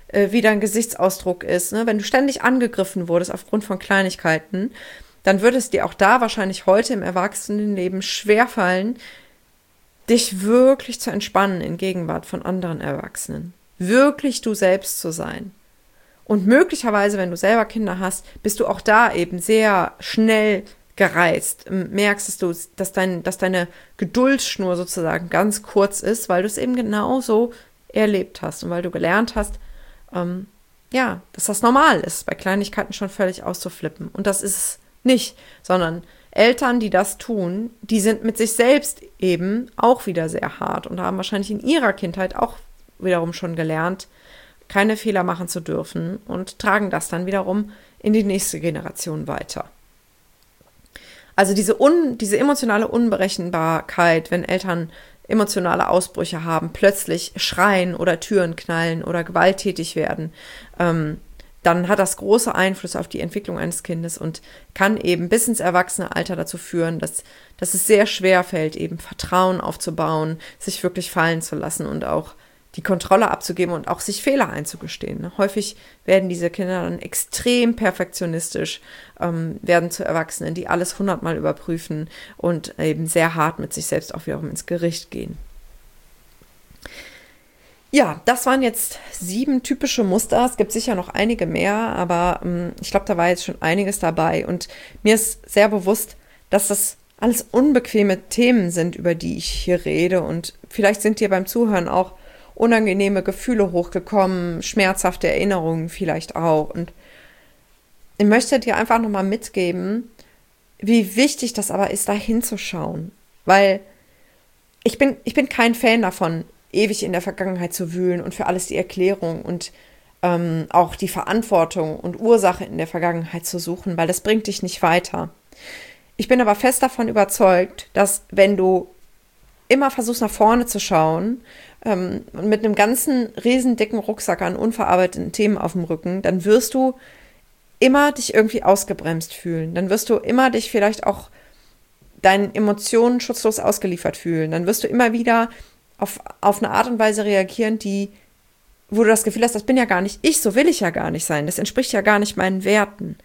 äh, wie dein Gesichtsausdruck ist, ne? Wenn du ständig angegriffen wurdest aufgrund von Kleinigkeiten, dann würde es dir auch da wahrscheinlich heute im Erwachsenenleben schwerfallen, dich wirklich zu entspannen in Gegenwart von anderen Erwachsenen. Wirklich du selbst zu sein. Und möglicherweise, wenn du selber Kinder hast, bist du auch da eben sehr schnell gereizt. Merkst, dass du, dass, dein, dass deine Geduldsschnur sozusagen ganz kurz ist, weil du es eben genauso erlebt hast und weil du gelernt hast, ähm, ja, dass das normal ist, bei Kleinigkeiten schon völlig auszuflippen. Und das ist es nicht, sondern Eltern, die das tun, die sind mit sich selbst eben auch wieder sehr hart und haben wahrscheinlich in ihrer Kindheit auch wiederum schon gelernt, keine Fehler machen zu dürfen und tragen das dann wiederum in die nächste Generation weiter. Also diese, un, diese emotionale Unberechenbarkeit, wenn Eltern emotionale Ausbrüche haben, plötzlich schreien oder Türen knallen oder gewalttätig werden, ähm, dann hat das große Einfluss auf die Entwicklung eines Kindes und kann eben bis ins Erwachsenealter dazu führen, dass, dass es sehr schwer fällt, eben Vertrauen aufzubauen, sich wirklich fallen zu lassen und auch die Kontrolle abzugeben und auch sich Fehler einzugestehen. Häufig werden diese Kinder dann extrem perfektionistisch, ähm, werden zu Erwachsenen, die alles hundertmal überprüfen und eben sehr hart mit sich selbst auch wiederum ins Gericht gehen. Ja, das waren jetzt sieben typische Muster. Es gibt sicher noch einige mehr, aber ähm, ich glaube, da war jetzt schon einiges dabei. Und mir ist sehr bewusst, dass das alles unbequeme Themen sind, über die ich hier rede. Und vielleicht sind dir beim Zuhören auch unangenehme Gefühle hochgekommen, schmerzhafte Erinnerungen vielleicht auch. Und ich möchte dir einfach nochmal mitgeben, wie wichtig das aber ist, da hinzuschauen. Weil ich bin, ich bin kein Fan davon, ewig in der Vergangenheit zu wühlen und für alles die Erklärung und ähm, auch die Verantwortung und Ursache in der Vergangenheit zu suchen, weil das bringt dich nicht weiter. Ich bin aber fest davon überzeugt, dass wenn du immer versuchst, nach vorne zu schauen, ähm, mit einem ganzen riesen dicken Rucksack an unverarbeiteten Themen auf dem Rücken, dann wirst du immer dich irgendwie ausgebremst fühlen. Dann wirst du immer dich vielleicht auch deinen Emotionen schutzlos ausgeliefert fühlen. Dann wirst du immer wieder auf, auf eine Art und Weise reagieren, die, wo du das Gefühl hast, das bin ja gar nicht ich, so will ich ja gar nicht sein. Das entspricht ja gar nicht meinen Werten.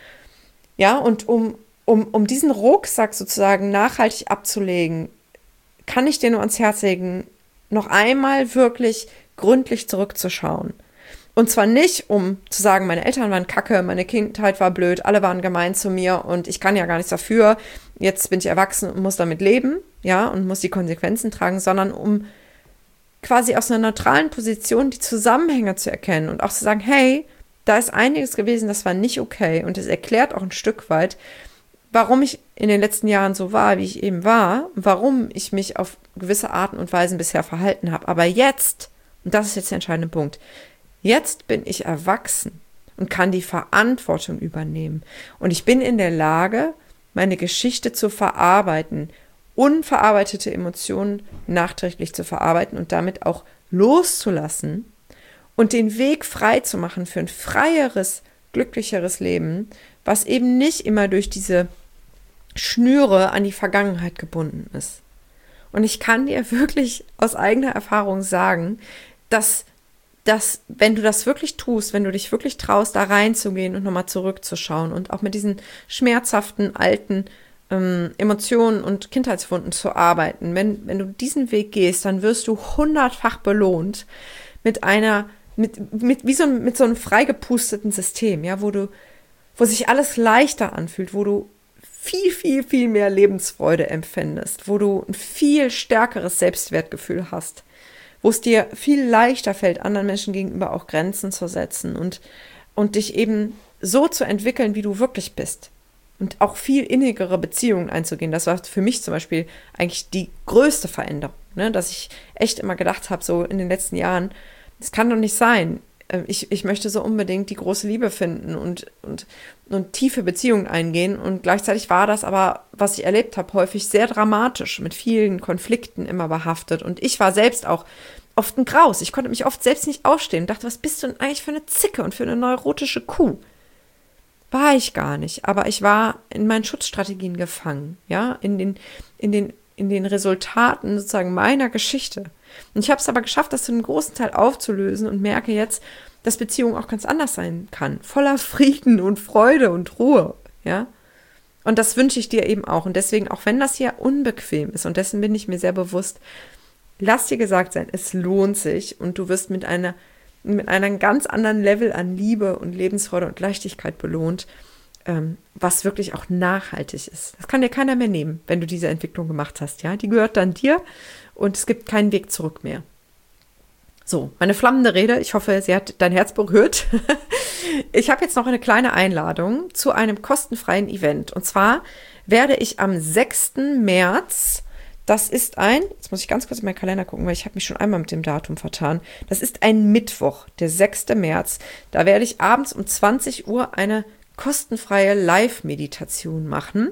Ja, und um, um, um diesen Rucksack sozusagen nachhaltig abzulegen, kann ich dir nur ans Herz legen, noch einmal wirklich gründlich zurückzuschauen. Und zwar nicht, um zu sagen, meine Eltern waren kacke, meine Kindheit war blöd, alle waren gemein zu mir und ich kann ja gar nichts dafür, jetzt bin ich erwachsen und muss damit leben, ja, und muss die Konsequenzen tragen, sondern um quasi aus einer neutralen Position die Zusammenhänge zu erkennen und auch zu sagen, hey, da ist einiges gewesen, das war nicht okay und es erklärt auch ein Stück weit, warum ich in den letzten Jahren so war, wie ich eben war, warum ich mich auf gewisse Arten und Weisen bisher verhalten habe. Aber jetzt, und das ist jetzt der entscheidende Punkt, jetzt bin ich erwachsen und kann die Verantwortung übernehmen. Und ich bin in der Lage, meine Geschichte zu verarbeiten, unverarbeitete Emotionen nachträglich zu verarbeiten und damit auch loszulassen und den Weg frei zu machen für ein freieres, glücklicheres Leben, was eben nicht immer durch diese Schnüre an die Vergangenheit gebunden ist. Und ich kann dir wirklich aus eigener Erfahrung sagen, dass, dass wenn du das wirklich tust, wenn du dich wirklich traust, da reinzugehen und nochmal zurückzuschauen und auch mit diesen schmerzhaften, alten ähm, Emotionen und Kindheitswunden zu arbeiten, wenn, wenn du diesen Weg gehst, dann wirst du hundertfach belohnt mit einer, mit, mit, wie so, mit so einem freigepusteten System, ja, wo du, wo sich alles leichter anfühlt, wo du viel, viel, viel mehr Lebensfreude empfindest, wo du ein viel stärkeres Selbstwertgefühl hast, wo es dir viel leichter fällt, anderen Menschen gegenüber auch Grenzen zu setzen und, und dich eben so zu entwickeln, wie du wirklich bist und auch viel innigere Beziehungen einzugehen. Das war für mich zum Beispiel eigentlich die größte Veränderung, ne? Dass ich echt immer gedacht habe, so in den letzten Jahren, das kann doch nicht sein. Ich, ich möchte so unbedingt die große Liebe finden und, und, und tiefe Beziehungen eingehen. Und gleichzeitig war das aber, was ich erlebt habe, häufig sehr dramatisch, mit vielen Konflikten immer behaftet. Und ich war selbst auch oft ein Graus. Ich konnte mich oft selbst nicht ausstehen. Dachte, was bist du denn eigentlich für eine Zicke und für eine neurotische Kuh? War ich gar nicht. Aber ich war in meinen Schutzstrategien gefangen, ja, in den, in den, in den Resultaten sozusagen meiner Geschichte. Und ich habe es aber geschafft, das zu einem großen Teil aufzulösen und merke jetzt, dass Beziehung auch ganz anders sein kann. Voller Frieden und Freude und Ruhe, ja. Und das wünsche ich dir eben auch. Und deswegen, auch wenn das hier unbequem ist, und dessen bin ich mir sehr bewusst, lass dir gesagt sein, es lohnt sich und du wirst mit einer, mit einem ganz anderen Level an Liebe und Lebensfreude und Leichtigkeit belohnt, ähm, was wirklich auch nachhaltig ist. Das kann dir keiner mehr nehmen, wenn du diese Entwicklung gemacht hast, ja. Die gehört dann dir und es gibt keinen Weg zurück mehr. So, meine flammende Rede, ich hoffe, sie hat dein Herz berührt. Ich habe jetzt noch eine kleine Einladung zu einem kostenfreien Event. Und zwar werde ich am sechsten März, das ist ein, jetzt muss ich ganz kurz in meinen Kalender gucken, weil ich habe mich schon einmal mit dem Datum vertan. Das ist ein Mittwoch, der sechste März. Da werde ich abends um zwanzig Uhr eine kostenfreie Live-Meditation machen,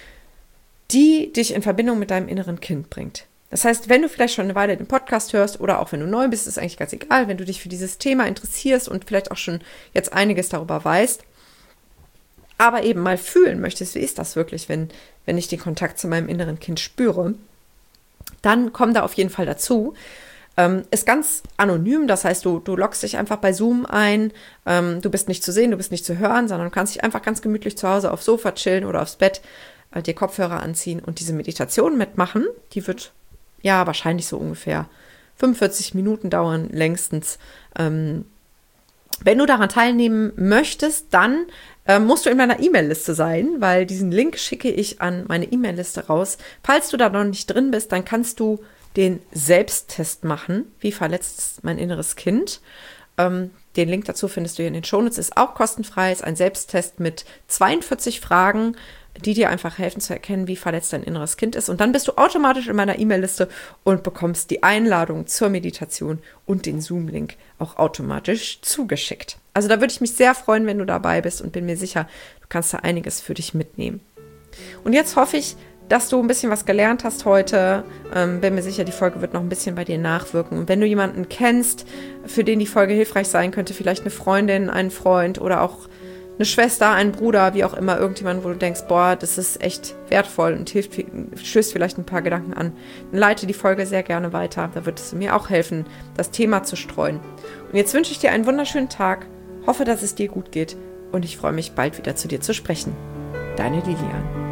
die dich in Verbindung mit deinem inneren Kind bringt. Das heißt, wenn du vielleicht schon eine Weile den Podcast hörst oder auch wenn du neu bist, ist eigentlich ganz egal, wenn du dich für dieses Thema interessierst und vielleicht auch schon jetzt einiges darüber weißt, aber eben mal fühlen möchtest, wie ist das wirklich, wenn, wenn ich den Kontakt zu meinem inneren Kind spüre, dann komm da auf jeden Fall dazu. Ähm, ist ganz anonym, das heißt, du, du loggst dich einfach bei Zoom ein, ähm, du bist nicht zu sehen, du bist nicht zu hören, sondern du kannst dich einfach ganz gemütlich zu Hause aufs Sofa chillen oder aufs Bett, äh, dir Kopfhörer anziehen und diese Meditation mitmachen. Die wird ja wahrscheinlich so ungefähr fünfundvierzig Minuten dauern, längstens. Ähm, wenn du daran teilnehmen möchtest, dann äh, musst du in meiner E-Mail-Liste sein, weil diesen Link schicke ich an meine E-Mail-Liste raus. Falls du da noch nicht drin bist, dann kannst du den Selbsttest machen. Wie verletzt ist mein inneres Kind? Ähm, den Link dazu findest du hier in den Shownotes. Ist auch kostenfrei. Ist ein Selbsttest mit zweiundvierzig Fragen, die dir einfach helfen zu erkennen, wie verletzt dein inneres Kind ist. Und dann bist du automatisch in meiner E-Mail-Liste und bekommst die Einladung zur Meditation und den Zoom-Link auch automatisch zugeschickt. Also da würde ich mich sehr freuen, wenn du dabei bist und bin mir sicher, du kannst da einiges für dich mitnehmen. Und jetzt hoffe ich, dass du ein bisschen was gelernt hast heute. Ähm, bin mir sicher, die Folge wird noch ein bisschen bei dir nachwirken. Und wenn du jemanden kennst, für den die Folge hilfreich sein könnte, vielleicht eine Freundin, einen Freund oder auch eine Schwester, ein Bruder, wie auch immer, irgendjemand, wo du denkst, boah, das ist echt wertvoll und hilft, stößt vielleicht ein paar Gedanken an, dann leite die Folge sehr gerne weiter. Da wird es mir auch helfen, das Thema zu streuen. Und jetzt wünsche ich dir einen wunderschönen Tag, hoffe, dass es dir gut geht und ich freue mich, bald wieder zu dir zu sprechen. Deine Lilian.